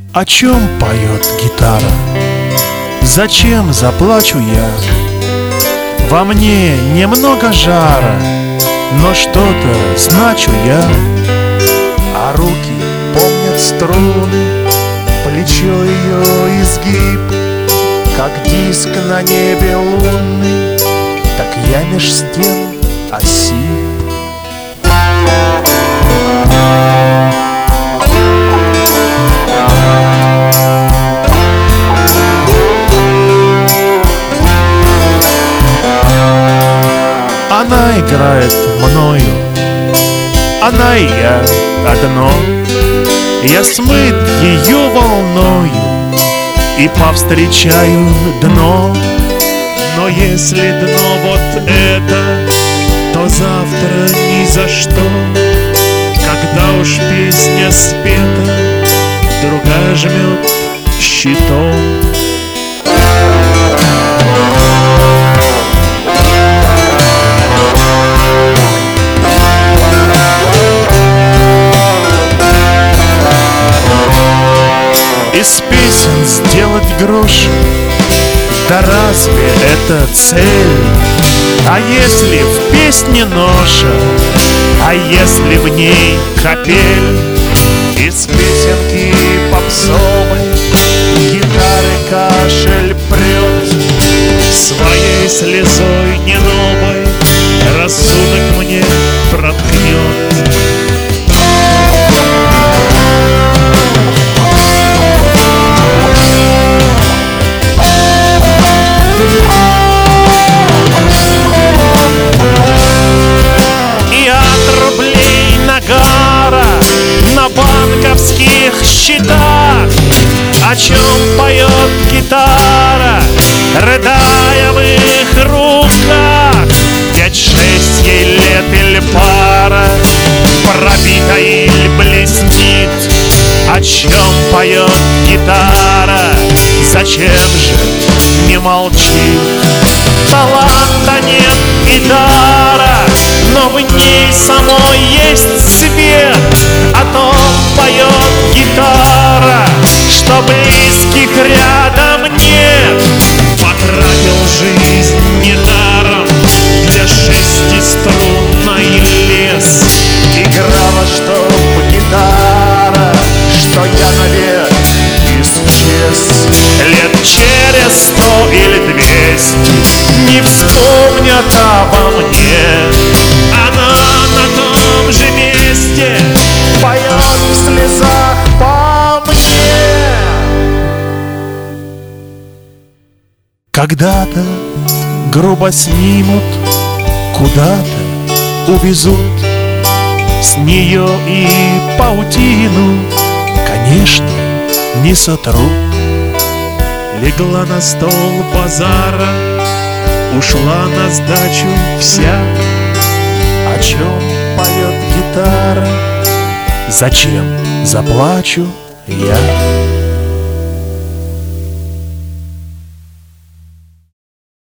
О чем поет гитара? Зачем заплачу я? Во мне немного жара, но что-то значу я. А руки помнят струны, плечо ее изгиб, как диск на небе лунный, так я меж стен осип. Она играет мною, она и я одно. Я смыт ее волною и повстречаю дно. Но если дно вот это, то завтра ни за что. Когда уж песня спета, другая жмет щитом. Из песен сделать грош, да разве это цель? А если в песне ноша, а если в ней капель? Из песенки попсовой гитары кашель прет, своей слезой не новой рассудок мне проткнет. На банковских счетах, о чем поет гитара, рыдая в их руках. 5-6 ей лет или пара, пробита или блестит. О чем поет гитара, зачем же не молчит? Таланта нет и дара, но в ней самой есть свет. О том поет гитара, что близких рядом нет. Потратил жизнь недаром для шестиструнной лес. играла, чтоб гитара, что я навек исчез. Лет через 100 или 200 не вспомнят обо мне. Она на том же месте поет в слезах по мне. Когда-то грубо снимут, куда-то увезут. С нее и паутину, конечно, не сотрут. легла на стол базара, ушла на сдачу вся. О чем поет гитара? Зачем заплачу я?